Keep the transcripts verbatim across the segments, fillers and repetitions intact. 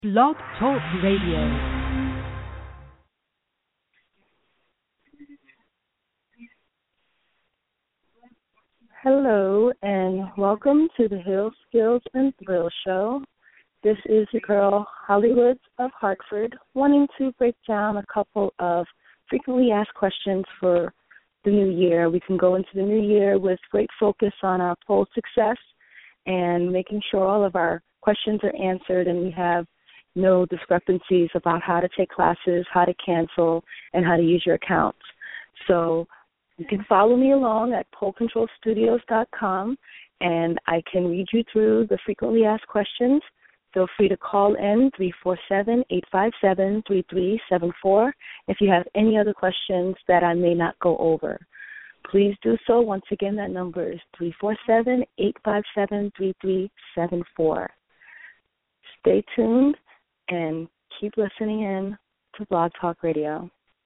Blog Talk Radio. Hello, and welcome to the Hill Skills and Thrill Show. This is your girl, Hollywood of Hartford, wanting to break down a couple of frequently asked questions for the new year. We can go into the new year with great focus on our poll success and making sure all of our questions are answered and we have no discrepancies about how to take classes, how to cancel, and how to use your accounts. So you can follow me along at pole control studios dot com, and I can read you through the frequently asked questions. Feel free to call in three four seven, eight five seven, three three seven four if you have any other questions that I may not go over. Please do so. Once again, that number is three four seven, eight five seven, three three seven four. Stay tuned and keep listening in to Blog Talk Radio.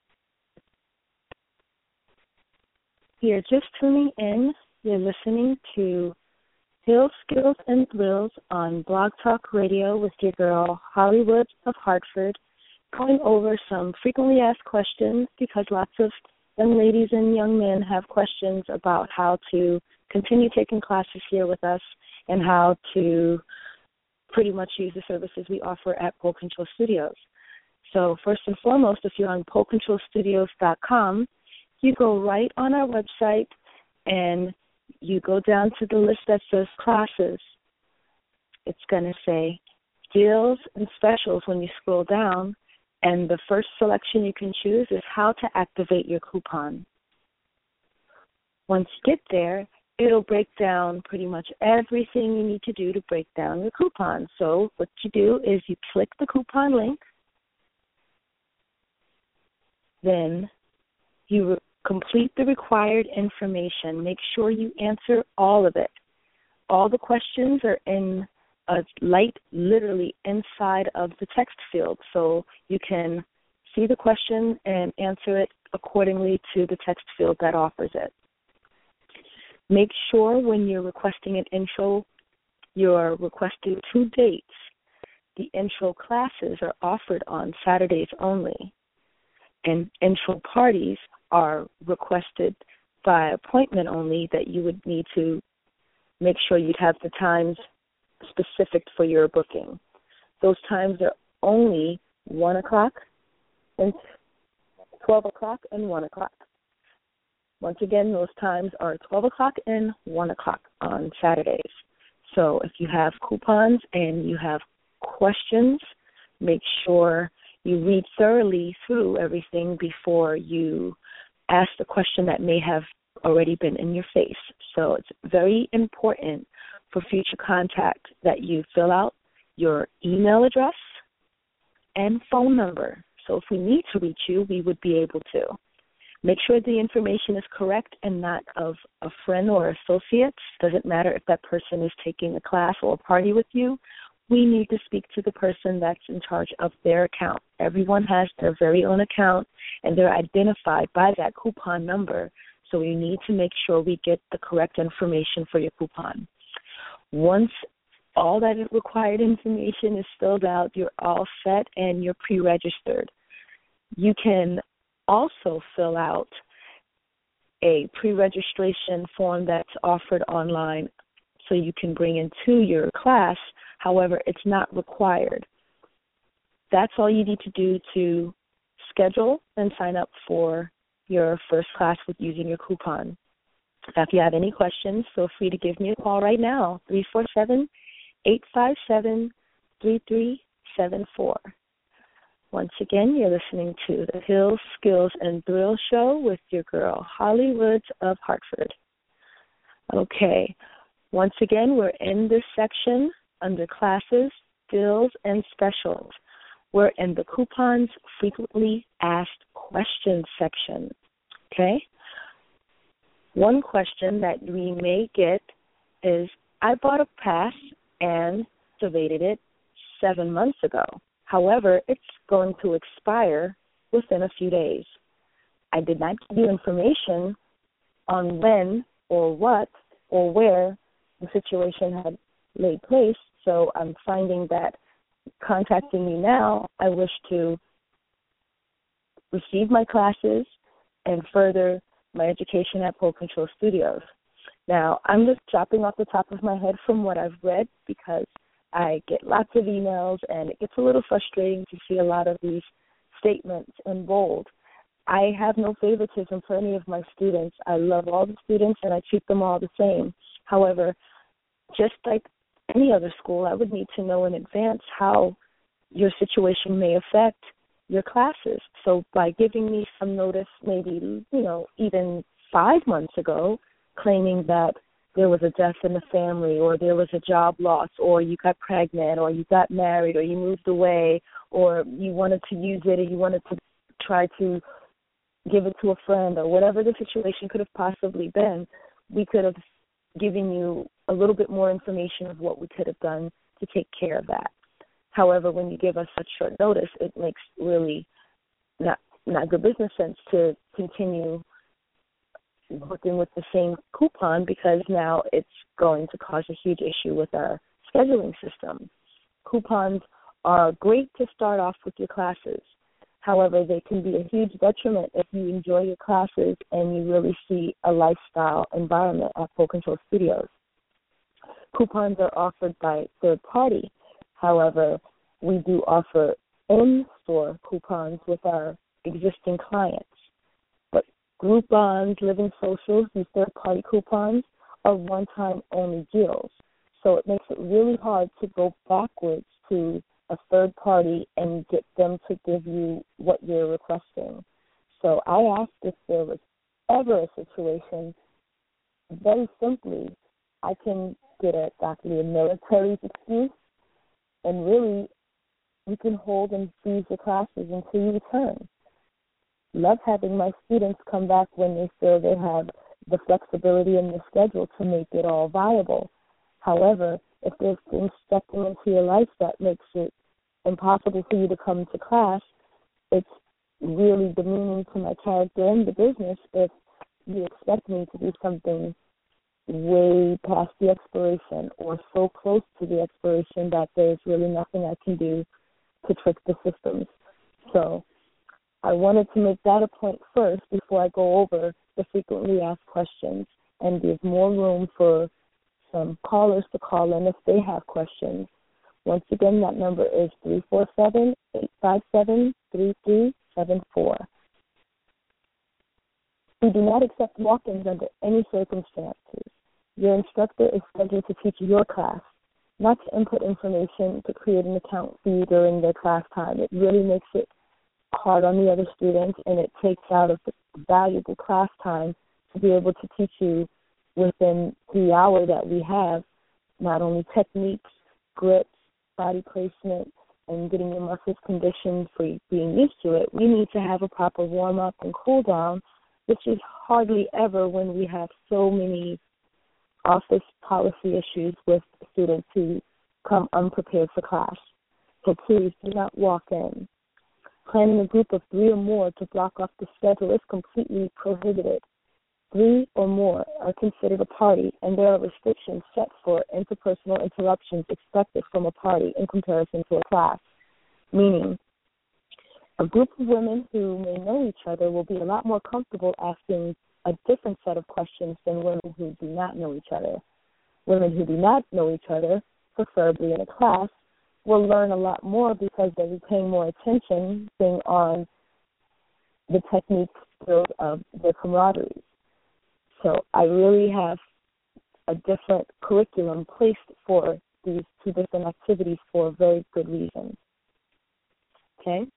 You're just tuning in. You're listening to Hill Skills and Thrills on Blog Talk Radio with your girl, Hollywood of Hartford, going over some frequently asked questions because lots of young ladies and young men have questions about how to continue taking classes here with us and how to pretty much use the services we offer at Pole Control Studios. So first and foremost, if you're on pole control studios dot com, you go right on our website and you go down to the list that says classes. It's going to say deals and specials when you scroll down, and the first selection you can choose is how to activate your coupon. Once you get there, it'll break down pretty much everything you need to do to break down your coupon. So what you do is you click the coupon link, then you re- complete the required information. Make sure you answer all of it. All the questions are in a light, literally inside of the text field, so you can see the question and answer it accordingly to the text field that offers it. Make sure when you're requesting an intro, you're requesting two dates. The intro classes are offered on Saturdays only, and intro parties are requested by appointment only, that you would need to make sure you'd have the times specific for your booking. Those times are only one o'clock and twelve o'clock and one o'clock. Once again, those times are twelve o'clock and one o'clock on Saturdays. So if you have coupons and you have questions, make sure you read thoroughly through everything before you ask the question that may have already been in your face. So it's very important for future contact that you fill out your email address and phone number. So if we need to reach you, we would be able to. Make sure the information is correct and not of a friend or associate. Doesn't matter if that person is taking a class or a party with you. We need to speak to the person that's in charge of their account. Everyone has their very own account, and they're identified by that coupon number. So we need to make sure we get the correct information for your coupon. Once all that required information is filled out, you're all set and you're pre-registered. You can also fill out a pre-registration form that's offered online so you can bring into your class. However, it's not required. That's all you need to do to schedule and sign up for your first class with using your coupon. Now, if you have any questions, feel free to give me a call right now, three four seven, eight five seven, three three seven four. Once again, you're listening to the Hill Skills and Thrill Show with your girl, Hollywood of Hartford. Okay, once again, we're in this section under classes, deals, and specials. We're in the coupons frequently asked questions section, okay? One question that we may get is, I bought a pass and activated it seven months ago. However, it's going to expire within a few days. I did not give you information on when or what or where the situation had laid place, so I'm finding that contacting me now, I wish to receive my classes and further my education at Pole Control Studios. Now, I'm just dropping off the top of my head from what I've read because I get lots of emails and it gets a little frustrating to see a lot of these statements in bold. I have no favoritism for any of my students. I love all the students and I treat them all the same. However, just like any other school, I would need to know in advance how your situation may affect your classes. So by giving me some notice, maybe, you know, even five months ago, claiming that there was a death in the family or there was a job loss or you got pregnant or you got married or you moved away or you wanted to use it or you wanted to try to give it to a friend or whatever the situation could have possibly been, we could have given you a little bit more information of what we could have done to take care of that. However, when you give us such short notice, it makes really not not good business sense to continue working with the same coupon because now it's going to cause a huge issue with our scheduling system. Coupons are great to start off with your classes. However, they can be a huge detriment if you enjoy your classes and you really see a lifestyle environment at Pole Control Studios. Coupons are offered by third party. However, we do offer in-store coupons with our existing clients. But Groupons, Living Socials, these third-party coupons are one-time only deals. So it makes it really hard to go backwards to a third party and get them to give you what you're requesting. So I asked if there was ever a situation, very simply, I can get a faculty of military's excuse, and really you can hold and freeze your classes until you return. Love having my students come back when they feel they have the flexibility in the schedule to make it all viable. However, if there's things stepping into your life that makes it impossible for you to come to class, it's really demeaning to my character in the business if you expect me to do something way past the expiration or so close to the expiration that there's really nothing I can do to trick the systems. So I wanted to make that a point first before I go over the frequently asked questions and give more room for some callers to call in if they have questions. Once again, that number is three four seven, eight five seven, three three seven four. We do not accept walk-ins under any circumstances. Your instructor is scheduled to teach your class, not to input information to create an account for you during their class time. It really makes it hard on the other students, and it takes out of the valuable class time to be able to teach you within the hour that we have, not only techniques, grips, body placement, and getting your muscles conditioned for being used to it. We need to have a proper warm-up and cool-down, which is hardly ever when we have so many office policy issues with students who come unprepared for class. So please do not walk in. Planning a group of three or more to block off the schedule is completely prohibited. Three or more are considered a party, and there are restrictions set for interpersonal interruptions expected from a party in comparison to a class, meaning a group of women who may know each other will be a lot more comfortable asking a different set of questions than women who do not know each other. Women who do not know each other, preferably in a class, will learn a lot more because they'll be paying more attention being on the technique skills of their camaraderie. So I really have a different curriculum placed for these two different activities for a very good reason. Okay?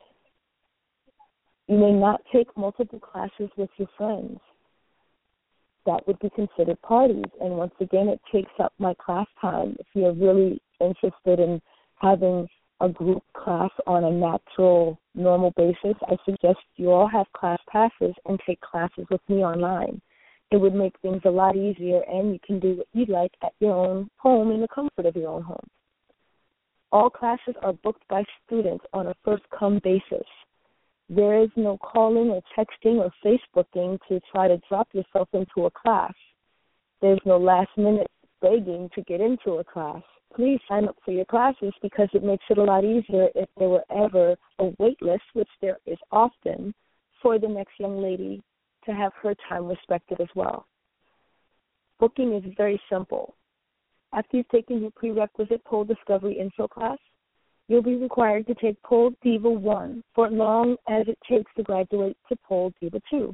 You may not take multiple classes with your friends. That would be considered parties. And once again, it takes up my class time. If you're really interested in having a group class on a natural, normal basis, I suggest you all have class passes and take classes with me online. It would make things a lot easier, and you can do what you'd like at your own home in the comfort of your own home. All classes are booked by students on a first-come basis. There is no calling or texting or Facebooking to try to drop yourself into a class. There's no last-minute begging to get into a class, please sign up for your classes because it makes it a lot easier if there were ever a wait list, which there is often, for the next young lady to have her time respected as well. Booking is very simple. After you've taken your prerequisite Pole Discovery Info class, you'll be required to take Pole Diva one for as long as it takes to graduate to Pole Diva two.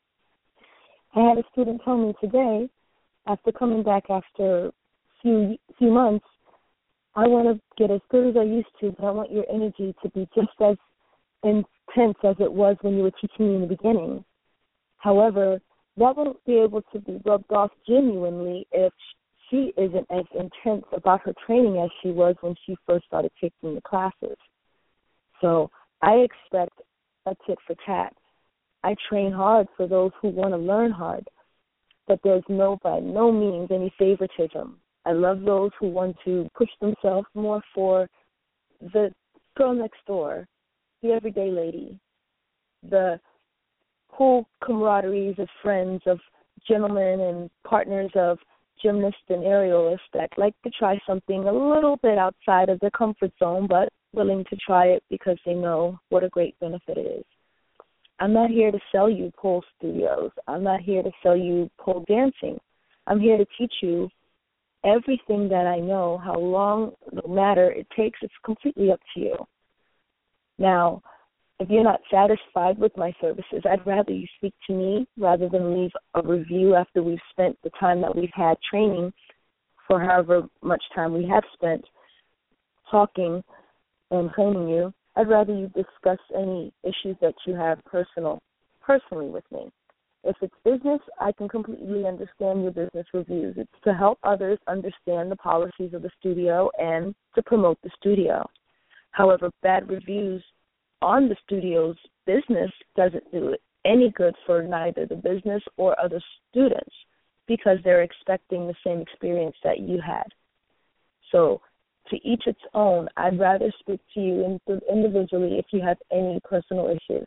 I had a student tell me today, after coming back after a few, few months, I want to get as good as I used to, but I want your energy to be just as intense as it was when you were teaching me in the beginning. However, that won't be able to be rubbed off genuinely if she isn't as intense about her training as she was when she first started taking the classes. So I expect a tit for tat. I train hard for those who want to learn hard, but there's no, by no means, any favoritism. I love those who want to push themselves more for the girl next door, the everyday lady, the cool camaraderies of friends, of gentlemen and partners of gymnasts and aerialists that like to try something a little bit outside of their comfort zone, but willing to try it because they know what a great benefit it is. I'm not here to sell you pole studios. I'm not here to sell you pole dancing. I'm here to teach you everything that I know. How long, no matter it takes, it's completely up to you. Now, if you're not satisfied with my services, I'd rather you speak to me rather than leave a review after we've spent the time that we've had training for however much time we have spent talking and training you. I'd rather you discuss any issues that you have personal, personally with me. If it's business, I can completely understand your business reviews. It's to help others understand the policies of the studio and to promote the studio. However, bad reviews on the studio's business doesn't do it any good for neither the business or other students because they're expecting the same experience that you had. So to each its own, I'd rather speak to you individually if you have any personal issues.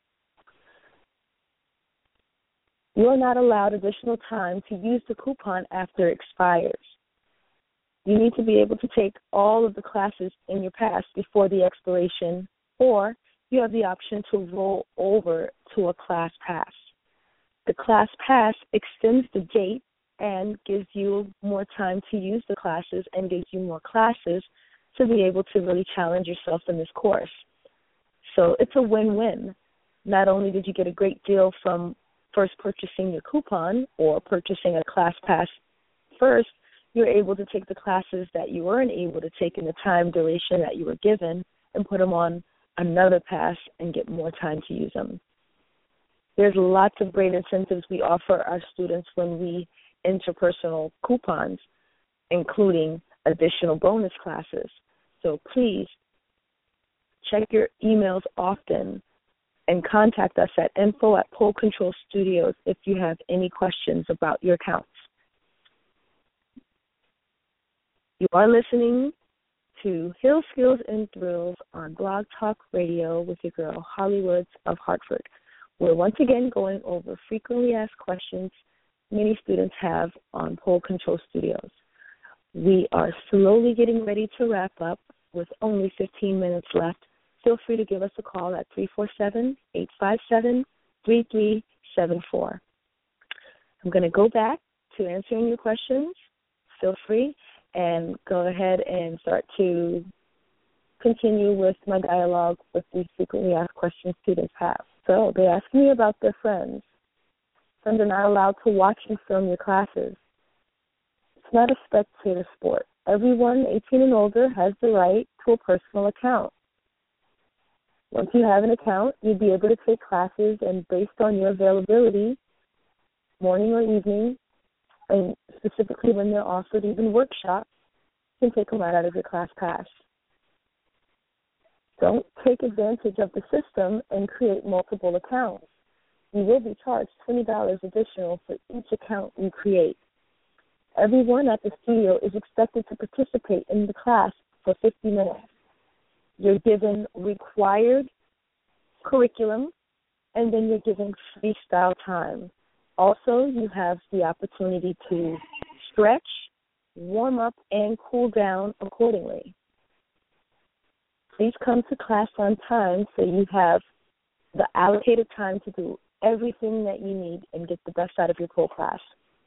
You are not allowed additional time to use the coupon after it expires. You need to be able to take all of the classes in your past before the expiration, or you have the option to roll over to a class pass. The class pass extends the date and gives you more time to use the classes and gives you more classes to be able to really challenge yourself in this course. So it's a win-win. Not only did you get a great deal from first purchasing your coupon or purchasing a class pass first, you're able to take the classes that you weren't able to take in the time duration that you were given and put them on another pass and get more time to use them. There's lots of great incentives we offer our students when we enter personal coupons, including additional bonus classes. So please check your emails often and contact us at info at Pole Control Studios if you have any questions about your accounts. You are listening to Hill Skills and Thrills on Blog Talk Radio with your girl, Holly Woods of Hartford. We're once again going over frequently asked questions many students have on Pole Control Studios. We are slowly getting ready to wrap up with only fifteen minutes left. Feel free to give us a call at three four seven, eight five seven, three three seven four. I'm going to go back to answering your questions. Feel free and go ahead and start to continue with my dialogue with these frequently asked questions students have. So they ask me about their friends. Friends are not allowed to watch and film your classes. It's not a spectator sport. Everyone eighteen and older has the right to a personal account. Once you have an account, you'll be able to take classes, and based on your availability, morning or evening, and specifically when they're offered even workshops, you can take them right out of your class pass. Don't take advantage of the system and create multiple accounts. You will be charged twenty dollars additional for each account you create. Everyone at the studio is expected to participate in the class for fifty minutes. You're given required curriculum, and then you're given freestyle time. Also, you have the opportunity to stretch, warm up, and cool down accordingly. Please come to class on time so you have the allocated time to do everything that you need and get the best out of your full class.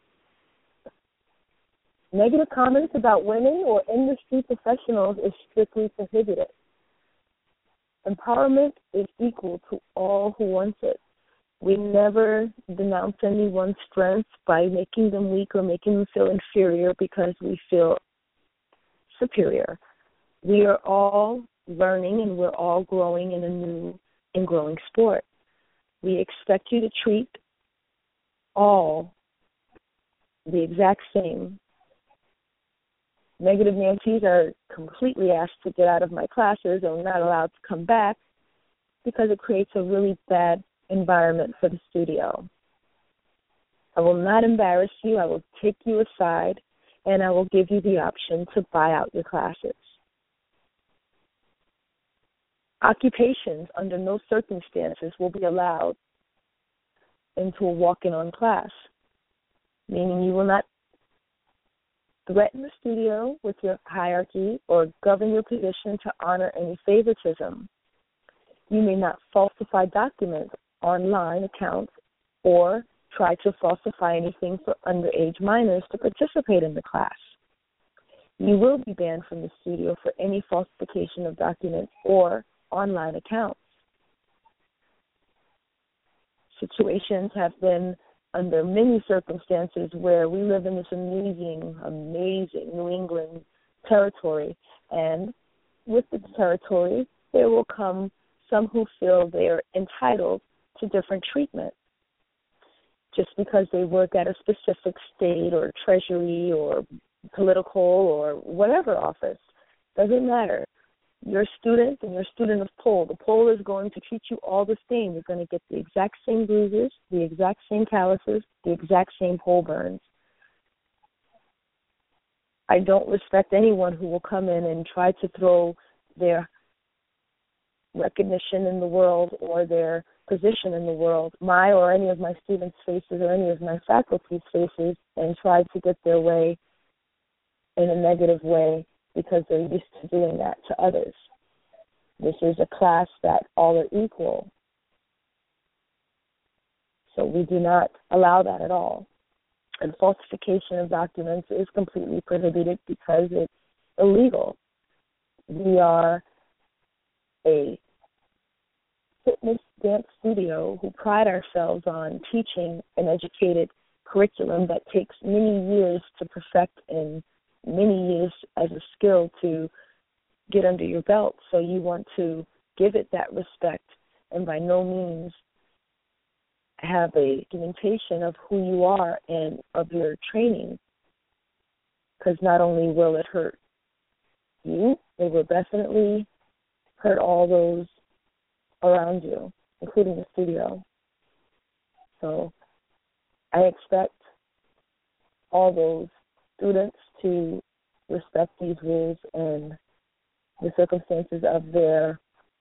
Negative comments about women or industry professionals is strictly prohibited. Empowerment is equal to all who wants it. We never denounce anyone's strength by making them weak or making them feel inferior because we feel superior. We are all learning and we're all growing in a new and growing sport. We expect you to treat all the exact same. Negative Nancy's are completely asked to get out of my classes and not allowed to come back because it creates a really bad environment for the studio. I will not embarrass you. I will take you aside, and I will give you the option to buy out your classes. Occupations under no circumstances will be allowed into a walk-in on class, meaning you will not threaten the studio with your hierarchy or govern your position to honor any favoritism. You may not falsify documents, online accounts, or try to falsify anything for underage minors to participate in the class. You will be banned from the studio for any falsification of documents or online accounts. Situations have been under many circumstances where we live in this amazing, amazing New England territory, and with the territory, there will come some who feel they are entitled to different treatment just because they work at a specific state or treasury or political or whatever office. Doesn't matter. You're a student and you're a student of pole. The pole is going to treat you all the same. You're going to get the exact same bruises, the exact same calluses, the exact same pole burns. I don't respect anyone who will come in and try to throw their recognition in the world or their position in the world, my or any of my students' faces or any of my faculty's faces, and try to get their way in a negative way because they're used to doing that to others. This is a class that all are equal. So we do not allow that at all. And falsification of documents is completely prohibited because it's illegal. We are a fitness dance studio who pride ourselves on teaching an educated curriculum that takes many years to perfect and many years as a skill to get under your belt. So you want to give it that respect and by no means have a documentation of who you are and of your training, because not only will it hurt you, it will definitely hurt all those around you, including the studio. So I expect all those students to respect these rules and the circumstances of their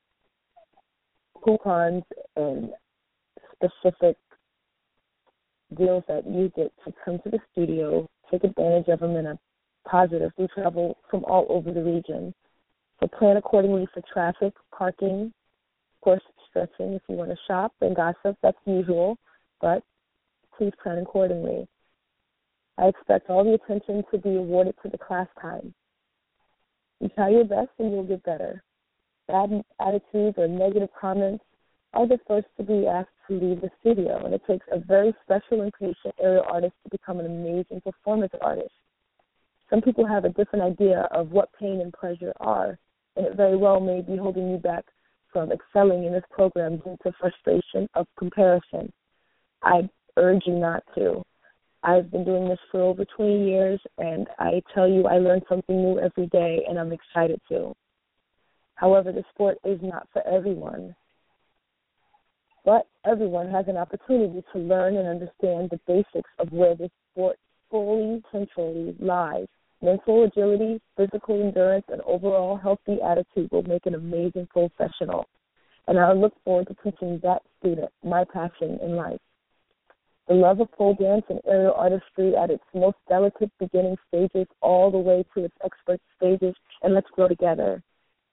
coupons and specific deals that you get to come to the studio, take advantage of them in a positive. We travel from all over the region. So plan accordingly for traffic, parking, of course, stretching if you want to shop and gossip, that's usual, but please plan accordingly. I expect all the attention to be awarded to the class time. You try your best and you'll get better. Bad attitudes or negative comments are the first to be asked to leave the studio, and it takes a very special and patient aerial artist to become an amazing performance artist. Some people have a different idea of what pain and pleasure are, and it very well may be holding you back from excelling in this program due to frustration of comparison. I urge you not to. I've been doing this for over twenty years, and I tell you I learn something new every day, and I'm excited to. However, the sport is not for everyone, but everyone has an opportunity to learn and understand the basics of where this sport fully, centrally lies. Mental agility, physical endurance, and overall healthy attitude will make an amazing professional, and I look forward to teaching that student my passion in life. The love of pole dance and aerial artistry at its most delicate beginning stages all the way to its expert stages, and let's grow together.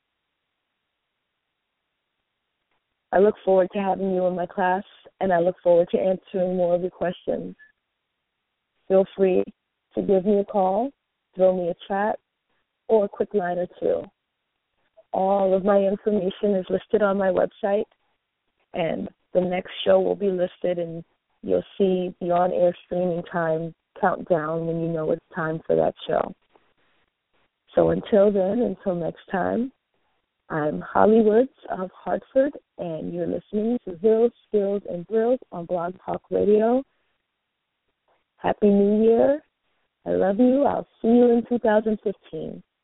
I look forward to having you in my class, and I look forward to answering more of your questions. Feel free to give me a call, throw me a chat, or a quick line or two. All of my information is listed on my website, and the next show will be listed, and you'll see the on-air streaming time countdown when you know it's time for that show. So until then, until next time, I'm Holly Woods of Hartford, and you're listening to Hills, Skills, and Thrills on Blog Talk Radio. Happy New Year. I love you. I'll see you in two thousand fifteen.